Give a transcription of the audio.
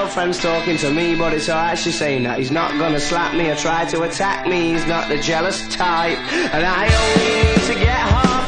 girlfriend's talking to me, but it's alright, she's saying that he's not gonna slap me or try to attack me. He's not the jealous type, and I only need to get half